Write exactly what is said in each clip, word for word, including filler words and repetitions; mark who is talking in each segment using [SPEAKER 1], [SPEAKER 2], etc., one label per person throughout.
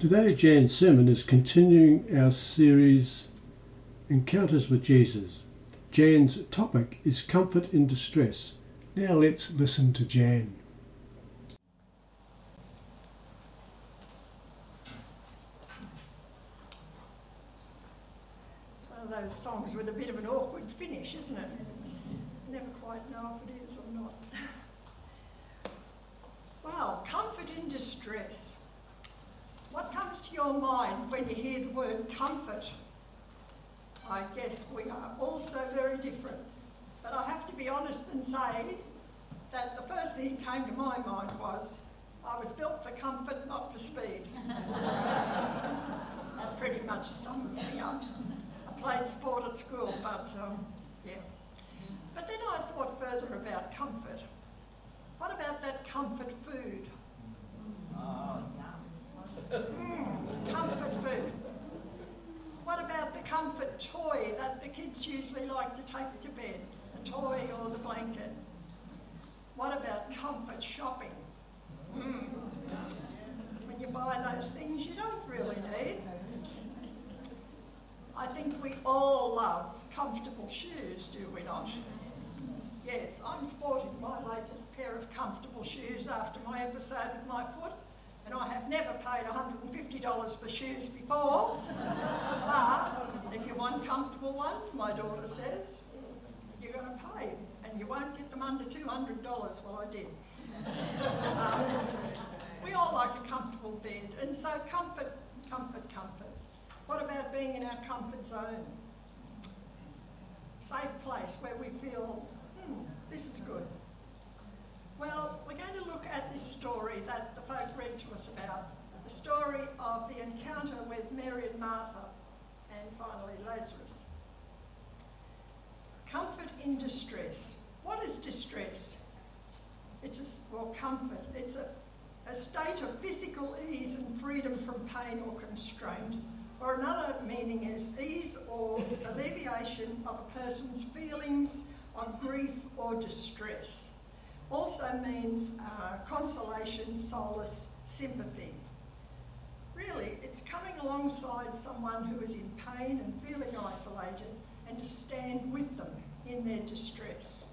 [SPEAKER 1] Today, Jan's sermon is continuing our series, Encounters with Jesus. Jan's topic is comfort in distress. Now let's listen to Jan.
[SPEAKER 2] It's one of those songs with a bit of an awkward finish, isn't it? You never quite know if it is or not. Well, comfort in distress. What comes to your mind when you hear the word comfort? I guess we are all so very different. But I have to be honest and say that the first thing that came to my mind was, I was built for comfort, not for speed. That pretty much sums me up. I played sport at school, but um, yeah. But then I thought further about comfort. What about that comfort food? Oh, Mm, comfort food. What about the comfort toy that the kids usually like to take to bed? The toy or the blanket? What about comfort shopping? Mm. When you buy those things you don't really need. I think we all love comfortable shoes, do we not? Yes, I'm sporting my latest pair of comfortable shoes after my episode with my foot. And I have never paid one hundred fifty dollars for shoes before. But if you want comfortable ones, my daughter says, you're going to pay. And you won't get them under two hundred dollars. Well, I did. um, we all like a comfortable bed. And so comfort, comfort, comfort. What about being in our comfort zone? Safe place where we feel, hmm, this is good. Well, we're going to look at this story that the folk read to us about, the story of the encounter with Mary and Martha, and finally Lazarus. Comfort in distress. What is distress? It's a, well, comfort. It's a, a state of physical ease and freedom from pain or constraint, or another meaning is ease or alleviation of a person's feelings of grief or distress. Also means uh, consolation, solace, sympathy. Really, it's coming alongside someone who is in pain and feeling isolated and to stand with them in their distress.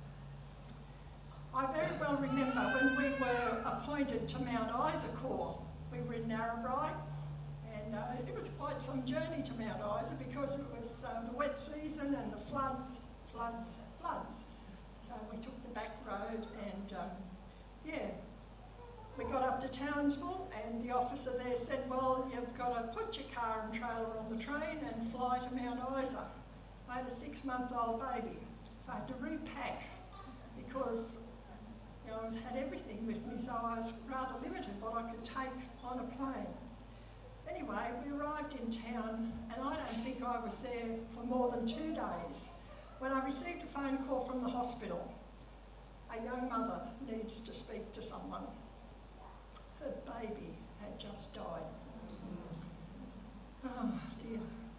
[SPEAKER 2] I very well remember when we were appointed to Mount Isa Corps. We were in Narrabri, and uh, it was quite some journey to Mount Isa because it was uh, the wet season and the floods, floods, floods. So we took the back road and, um, yeah, we got up to Townsville and the officer there said, well, you've got to put your car and trailer on the train and fly to Mount Isa. I had a six-month-old baby, so I had to repack because, you know, I was, had everything with me, so I was rather limited what I could take on a plane. Anyway, we arrived in town and I don't think I was there for more than two days. When I received a phone call from the hospital, a young mother needs to speak to someone. Her baby had just died. Oh dear.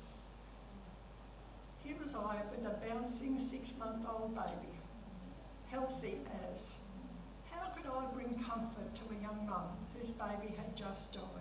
[SPEAKER 2] Here was I with a bouncing six-month-old baby, healthy as. How could I bring comfort to a young mum whose baby had just died?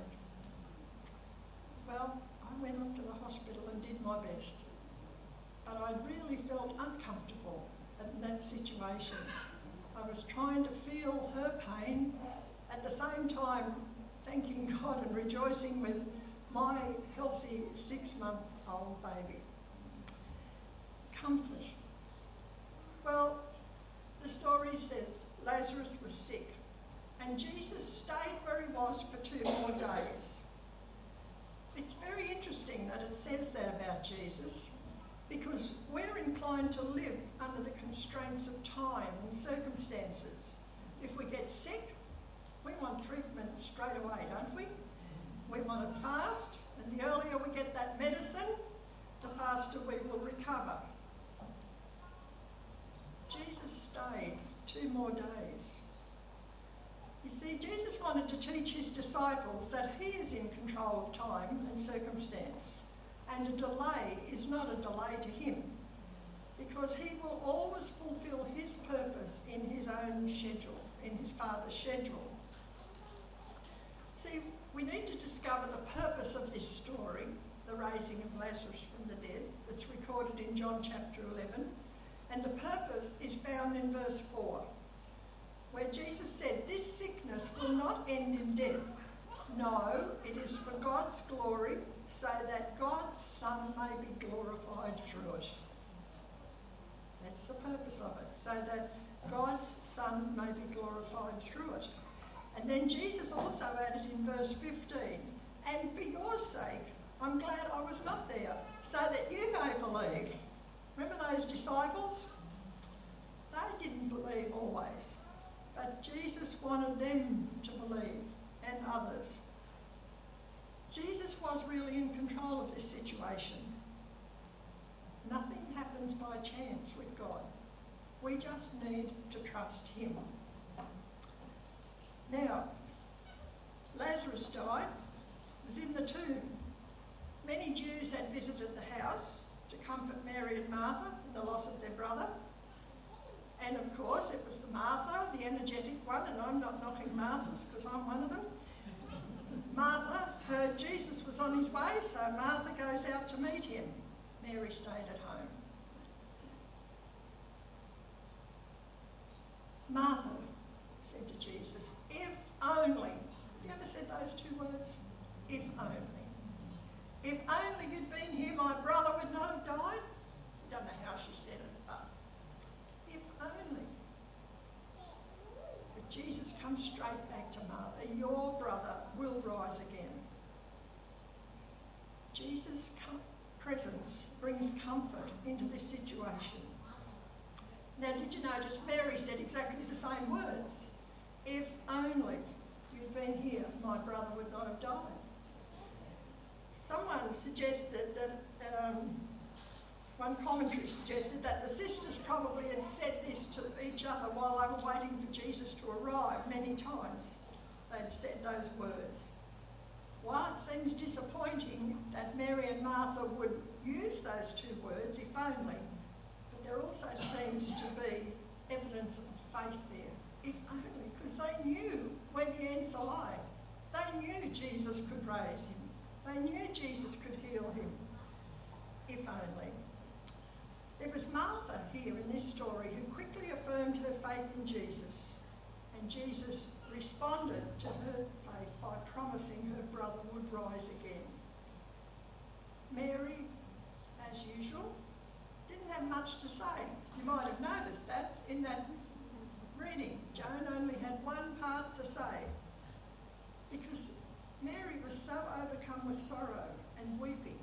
[SPEAKER 2] Well, I went up to the hospital and did my best. But I really felt uncomfortable in that situation. I was trying to feel her pain, at the same time thanking God and rejoicing with my healthy six-month-old baby. Comfort. Well, the story says Lazarus was sick, and Jesus stayed where he was for two more days. It's very interesting that it says that about Jesus, because we're inclined to live under the constraints of time and circumstances. If we get sick, we want treatment straight away, don't we? We want it fast, and the earlier we get that medicine, the faster we will recover. Jesus stayed two more days. You see, Jesus wanted to teach his disciples that he is in control of time and circumstance. And a delay is not a delay to him, because he will always fulfill his purpose in his own schedule, in his Father's schedule. See, we need to discover the purpose of this story, the raising of Lazarus from the dead, that's recorded in John chapter eleven. And the purpose is found in verse four, where Jesus said, "This sickness will not end in death. No, it is for God's glory, so that God's Son may be glorified through it." That's the purpose of it, so that God's Son may be glorified through it. And then Jesus also added in verse fifteen, "And for your sake, I'm glad I was not there, so that you may believe." Remember those disciples? They didn't believe always, but Jesus wanted them to believe, and others. Jesus was really in control of this situation. Nothing happens by chance with God. We just need to trust him. Now, Lazarus died, was in the tomb. Many Jews had visited the house to comfort Mary and Martha in the loss of their brother. And of course, it was the Martha, the energetic one, and I'm not knocking Marthas because I'm one of them. Martha heard Jesus was on his way, so Martha goes out to meet him. Mary stayed at home. Martha said to Jesus, "If only," have you ever said those two words? If only. If only you'd been here, my brother would not have died. I don't know how she said it, but if only. But Jesus comes straight back to Martha. Your brother will rise again. Jesus' presence brings comfort into this situation. Now, did you notice Mary said exactly the same words? If only you'd been here, my brother would not have died. Someone suggested that, um, one commentary suggested that the sisters probably had said this to each other while they were waiting for Jesus to arrive many times. They'd said those words. While it seems disappointing that Mary and Martha would use those two words, if only, but there also seems to be evidence of faith there. If only, because they knew where the answer lay. They knew Jesus could raise him. They knew Jesus could heal him. If only. It was Martha here in this story who quickly affirmed her faith in Jesus, and Jesus responded to her faith by promising her brother would rise again. Mary, as usual, didn't have much to say. You might have noticed that in that reading. Joan only had one part to say, because Mary was so overcome with sorrow and weeping.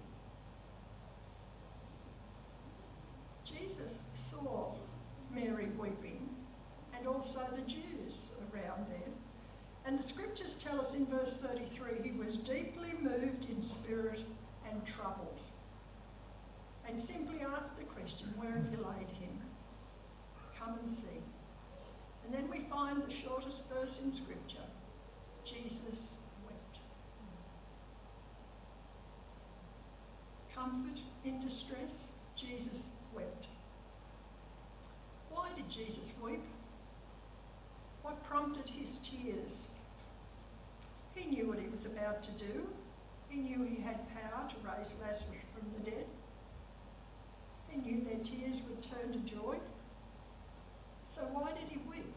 [SPEAKER 2] Jesus saw Mary weeping, and also the Jews around there. And the scriptures tell us in verse thirty-three, he was deeply moved in spirit and troubled, and simply asked the question, "Where have you laid him? Come and see." And then we find the shortest verse in scripture, Jesus wept. Comfort in distress, Jesus wept. Why did Jesus weep? What prompted his tears? He knew what he was about to do. He knew he had power to raise Lazarus from the dead. He knew their tears would turn to joy. So why did he weep?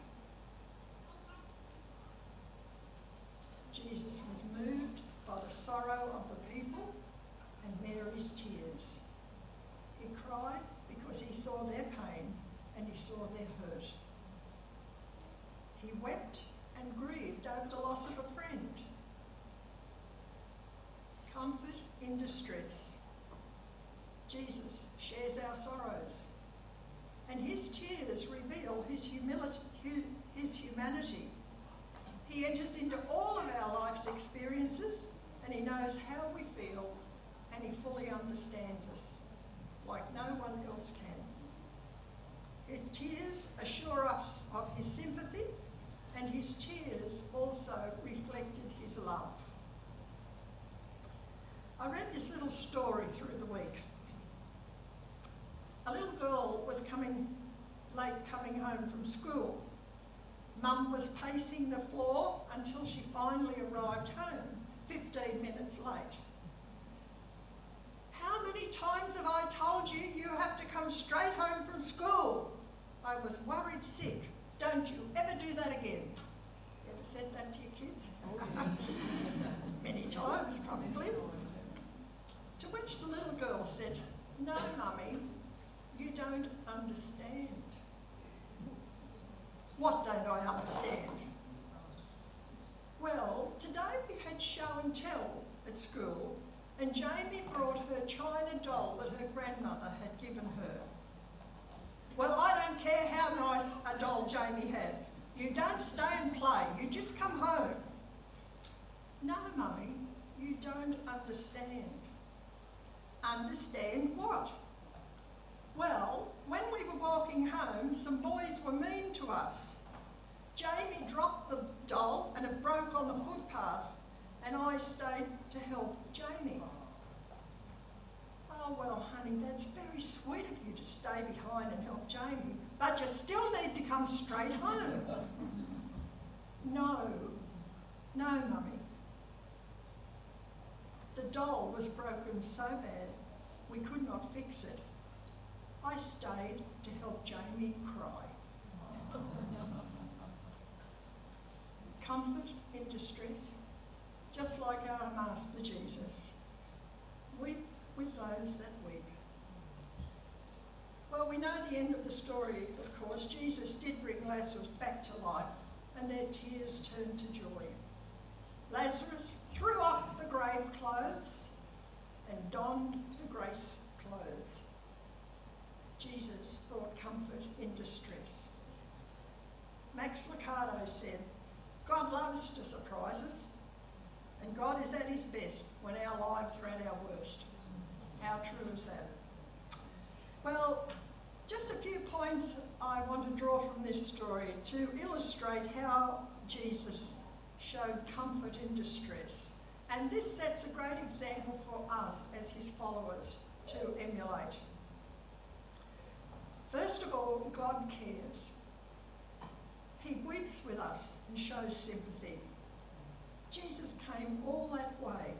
[SPEAKER 2] Jesus was moved by the sorrow of the people and Mary's tears. He cried because he saw their pain and he saw their hurt. He wept and grieved over the loss of a friend. Comfort in distress. Jesus shares our sorrows, and his tears reveal his humility, his humanity. He enters into all of our life's experiences, and he knows how we feel, and he fully understands us like no one else can. His tears assure us of his sympathy, and his tears also reflected his love. I read this little story through the week. A little girl was coming late coming home from school. Mum was pacing the floor until she finally arrived home, minutes late. How many times have I told you you have to come straight home from school? I was worried sick. Don't you ever do that again. You ever said that to your kids? Many times, probably. To which the little girl said, no, Mummy, you don't understand. What don't I understand? Well, today we had show and tell at school, and Jamie brought her china doll that her grandmother had given her. Well, I don't care how nice a doll Jamie had. You don't stay and play, you just come home. No, Mummy, you don't understand. Understand what? Well, when we were walking home, some boys were mean to us. Jamie dropped the doll and it broke on the footpath, and I stayed to help Jamie. Oh, well, honey, that's very sweet of you to stay behind and help Jamie, but you still need to come straight home. No, no, Mummy. The doll was broken so bad we could not fix it. I stayed to help Jamie cry. Comfort in distress, just like our Master Jesus. Weep with those that weep. Well, we know the end of the story, of course. Jesus did bring Lazarus back to life, and their tears turned to joy. Lazarus threw off the grave clothes and donned the grace clothes. Jesus brought comfort in distress. Max Lucado said, God loves to surprise us, and God is at his best when our lives are at our worst. How true is that? Well, just a few points I want to draw from this story to illustrate how Jesus showed comfort in distress. And this sets a great example for us as his followers to emulate. First of all, God cares. He weeps with us and shows sympathy. Jesus came all that way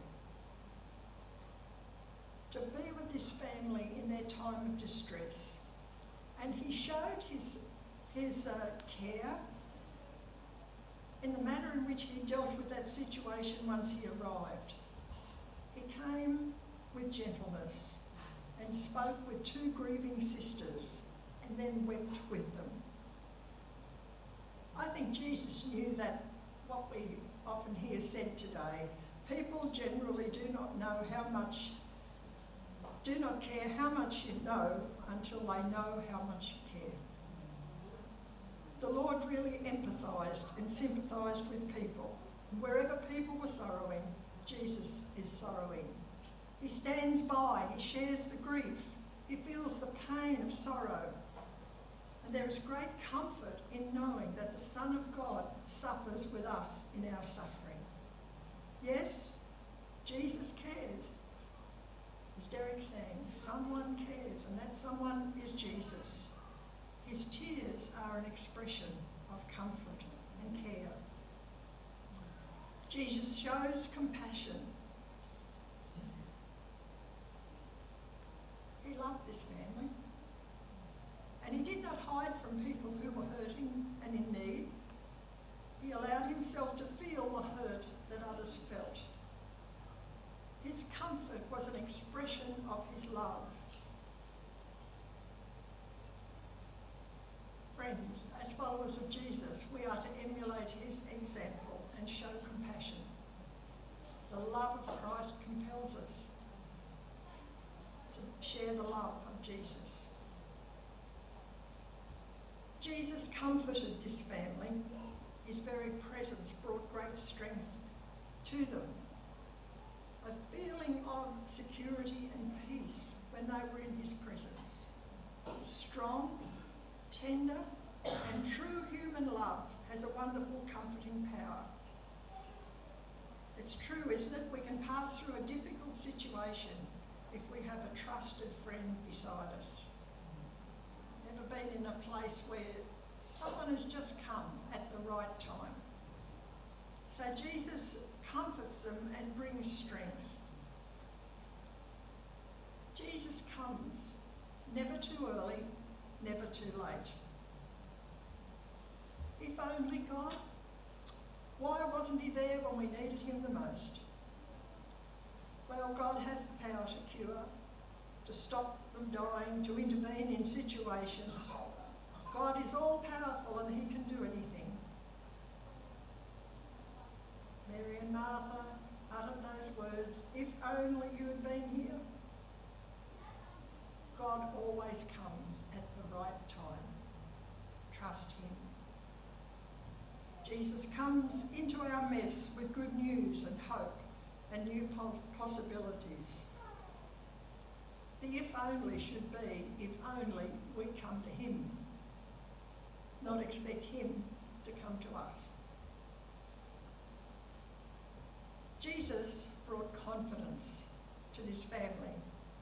[SPEAKER 2] to be with this family in their time of distress. And he showed his, his uh, care in the manner in which he dealt with that situation once he arrived. He came with gentleness and spoke with two grieving sisters and then wept with them. I think Jesus knew that what we often hear said today, people generally do not know how much, do not care how much you know until they know how much you care. The Lord really empathised and sympathised with people. And wherever people were sorrowing, Jesus is sorrowing. He stands by, he shares the grief, he feels the pain of sorrow. And there is great comfort in knowing that the Son of God suffers with us in our suffering. Yes, Jesus cares. As Derek sang, someone cares, and that someone is Jesus. His tears are an expression of comfort and care. Jesus shows compassion. He loved this family. And he did not hide from people who were hurting and in need. He allowed himself to feel the hurt that others felt. His comfort was an expression of his love. Friends, as followers of Jesus, we are to emulate his example and show compassion. The love of Christ compels us to share the love of Jesus. Jesus comforted this family. His very presence brought great strength to them. A feeling of security and peace when they were in his presence. Strong, tender, and true human love has a wonderful comforting power. It's true, isn't it? We can pass through a difficult situation if we have a trusted friend beside us. Ever been in a place where someone has just come at the right time? So Jesus comforts them and brings strength. Jesus comes, never too early, never too late. If only God, why wasn't he there when we needed him the most? Well, God has the power to cure, to stop them dying, to intervene in situations. God is all powerful and he can do anything. Mary and Martha uttered those words, if only you had been here. God always comes at the right time. Trust him. Jesus comes into our mess with good news and hope and new possibilities. The if only should be, if only we come to him, not expect him to come to us. Jesus brought confidence to this family.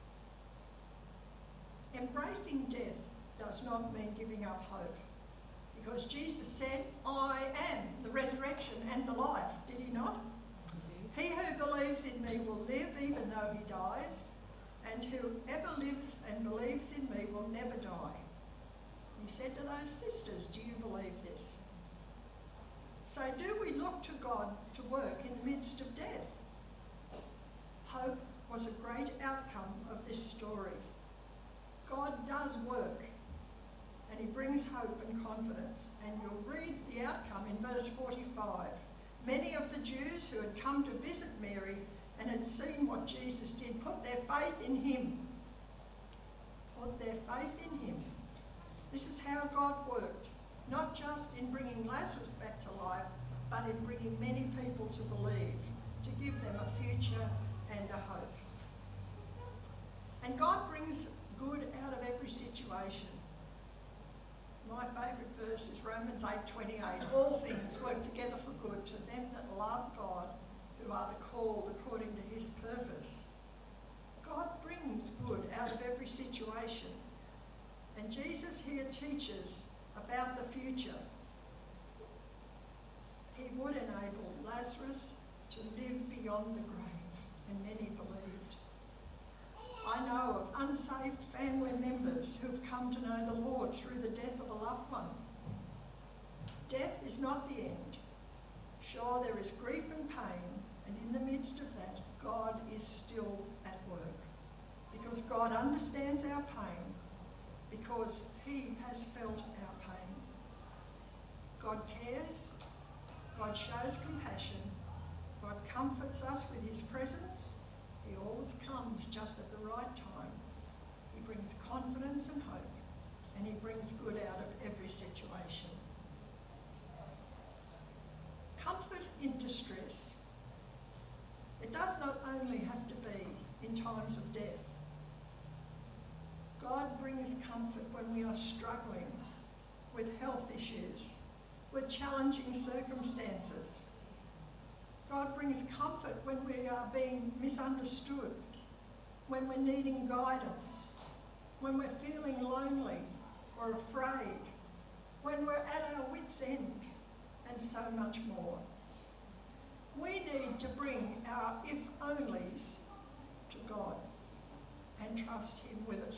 [SPEAKER 2] Embracing death does not mean giving up hope, because Jesus said, I am the resurrection and the life, did he not? He who believes in me will live even though he dies, and whoever lives and believes in me will never die. He said to those sisters, do you believe this? So do we look to God to work in the midst of death? Hope was a great outcome of this story. God does work, and he brings hope and confidence. And you'll read the outcome in verse forty-five. Many of the Jews who had come to visit Mary and had seen what Jesus did put their faith in him. Put their faith in him. This is how God worked, not just in bringing Lazarus back to life, but in bringing many people to believe, to give them a future and a hope. And God brings good out of every situation. My favourite verse is Romans eight twenty-eight. All things work together for good to them that love God, who are the called according to his purpose. God brings good out of every situation. And Jesus here teaches about the future. He would enable Lazarus to live beyond the grave, and many believed. I know of unsaved family members who've come to know the Lord through the death of a loved one. Death is not the end. Sure, there is grief and pain, and in the midst of that, God is still at work. Because God understands our pain, because he has felt our pain. God cares, God shows compassion, God comforts us with his presence. He always comes just at the right time. He brings confidence and hope, and he brings good out of every situation. Comfort in distress. It does not only have to be in times of death. God brings comfort when we are struggling with health issues, with challenging circumstances. God brings comfort when we are being misunderstood, when we're needing guidance, when we're feeling lonely or afraid, when we're at our wits' end, and so much more. We need to bring our if-onlys to God and trust him with it.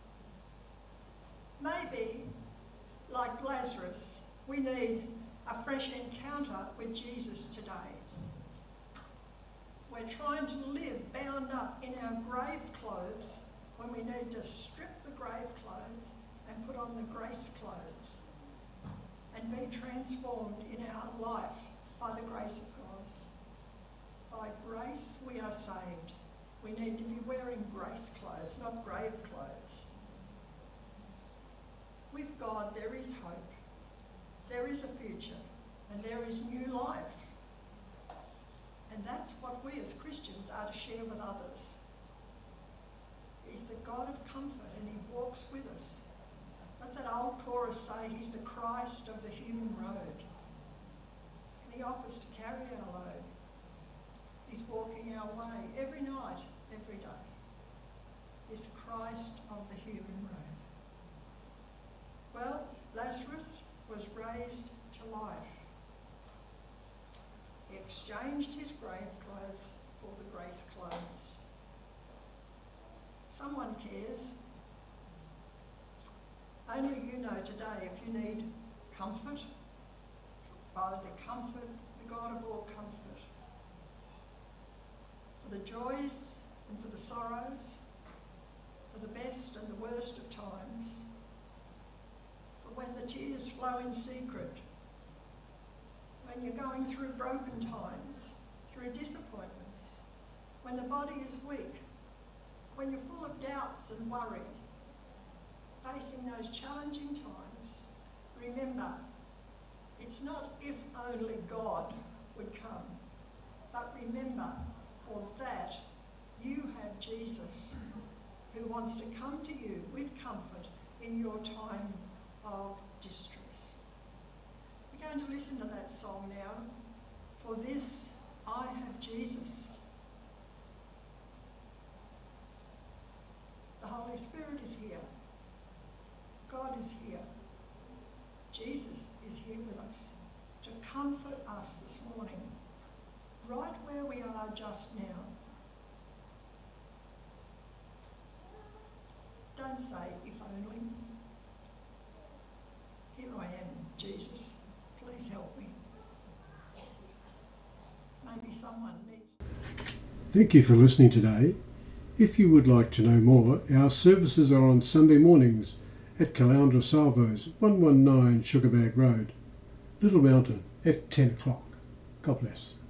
[SPEAKER 2] Maybe, like Lazarus, we need a fresh encounter with Jesus today. We're trying to live bound up in our grave clothes when we need to strip the grave clothes and put on the grace clothes and be transformed in our life by the grace of God. By grace we are saved. We need to be wearing grace clothes, not grave clothes. With God there is hope, there is a future, and there is new life. And that's what we as Christians are to share with others. He's the God of comfort, and he walks with us. What's that old chorus say? He's the Christ of the human road. And he offers to carry our load. He's walking our way every night, every day. This Christ of the human road. Well, Lazarus was raised to life. He exchanged his grave clothes for the grace clothes. Someone cares. Only you know today if you need comfort, by the comfort, the God of all comfort, for the joys and for the sorrows, for the best and the worst of times, for when the tears flow in secret, when you're going through broken times, through disappointments, when the body is weak, when you're full of doubts and worry, facing those challenging times, remember, it's not if only God would come, but remember, for that you have Jesus, who wants to come to you with comfort in your time of distress. We're going to listen to that song now. For this I have Jesus. The Holy Spirit is here. God is here. Jesus is here with us to comfort us this morning, right where we are just now. Don't say, if only. Here I am, Jesus. Please help me. Maybe someone needs...
[SPEAKER 1] Thank you for listening today. If you would like to know more, our services are on Sunday mornings at Caloundra Salvos, one one nine Sugarbag Road, Little Mountain, at ten o'clock. God bless.